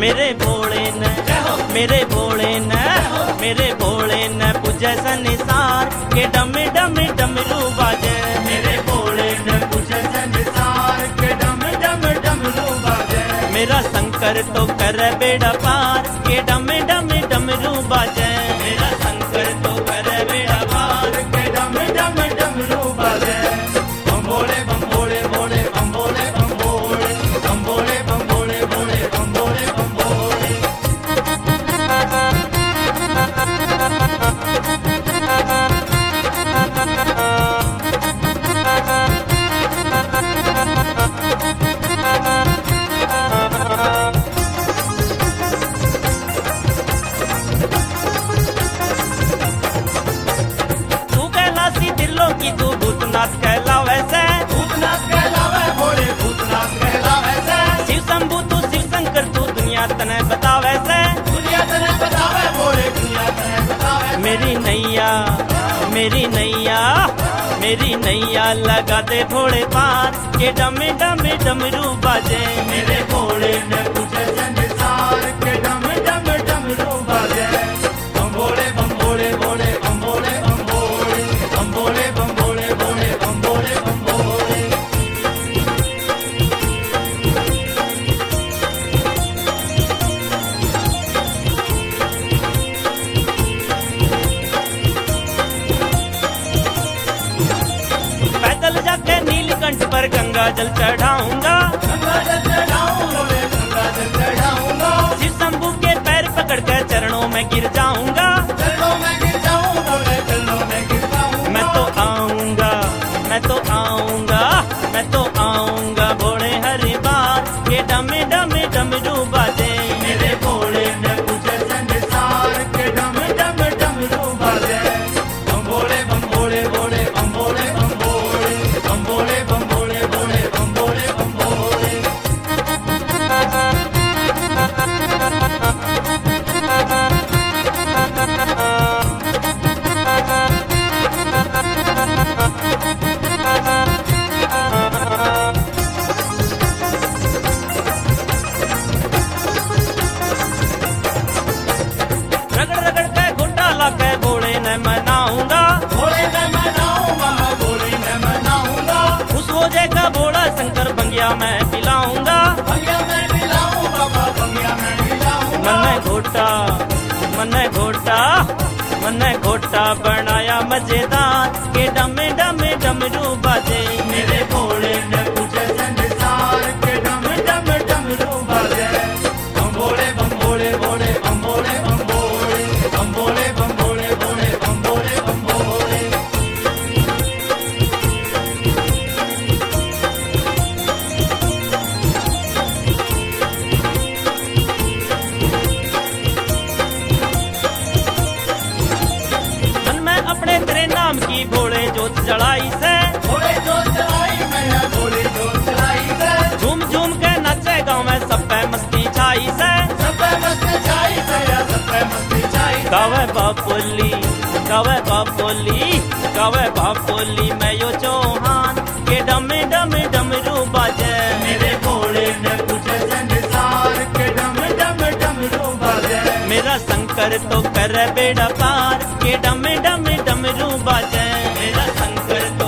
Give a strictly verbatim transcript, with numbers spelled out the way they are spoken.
मेरे भोले न मेरे भोले न मेरे भोले न पूजे संसार के डमे डमे डमरू बाजे। मेरे भोले न पूजे संसार के डमे डमे डमरू बाजे। मेरा शंकर तो कर बेड़ा पार के डमे डमे डमरू बाजे। मेरा शंकर तो कर बेड़ा पार के डमे डमे डमरू बाजे। बम भोले बम भोले भोले बम भोले बम भोले बम भोले बम भोले भोले बम भोले बम भोले। की तू भूतनाथ कहलावे से भूतनाथ कहलावे भोले भूतनाथ कहलावे से। शिव शंभू तू शिव शंकर तू दुनिया तने बतावे से दुनिया तने बतावे भोले दुनिया तने बतावे। मेरी नैया मेरी नैया मेरी नैया लगा दे भोले पार के डमे डमे डमरू बाजे। मेरे भोले ने पूछे संसार के डमे डमे डमरू बाजे। बम भोले बम भोले भोले बम भोले बम भोले बम भोले बम भोले भोले बम भोले बम भोले। पैदल जाके नीलकंठ पर गंगा जल चढ़ाऊंगा गंगा जल चढ़ाऊंगा गंगा जल चढ़ाऊंगा। शिव शंभू के पैर पकड़ कर चरणों में गिर जाऊंगा चरणों में गिर जाऊंगा चरणों में गिर जाऊंगा। मैं तो आऊंगा मैं तो आऊंगा मैं तो आऊंगा भोले हरि बार के डमे डमे डमरू बाजे। मेरे भोले ने पूछे संसार के डमे डमे डमरू बाजे। बम भोले बम भोले भोले बम भोले बम भोले बम भोले बम भोले भोले बम भोले बम भोले। रगड़ रगड़ के घोटा ला के भोले ने मनाऊंगा भोले ने मनाऊंगा भोले ने मनाऊंगा। खुश हो जाएगा भोला शंकर बंगिया मैं पिलाऊंगा। बंगिया में मिलाऊंगा बंगिया में मिलाऊंगा। मन में घोटा मन में घोटा मन में घोटा बनाया मजेदार के डमे डमे डमरू बाजे। मेरे भोले ने पूछे संसार के डमे डमे डमरू बाजे। बम भोले बम भोले भोले बम भोले बम भोले बम भोले बम भोले भोले बम भोले बम भोले। मन में अपने तेरे नाम की भोले जोत जलाई से भोले जो चलाई मैया भोले जो चलाई से। झूम झूम के नाचे गाँव में सब पे मस्ती छाई से। सब पे मस्ती छाई से या सब पे मस्ती छाई से। गावे बापोली गावे बापोली गावे बापोली मैं यो चौहान के डमे डमे डमरू बाजे। मेरे भोले ने पूछे संसार के डमे डमे डमरू बाजे। मेरा शंकर तो कर बेड़ा पार के डमे डमे डमरू बाजे। मेरा शंकर तो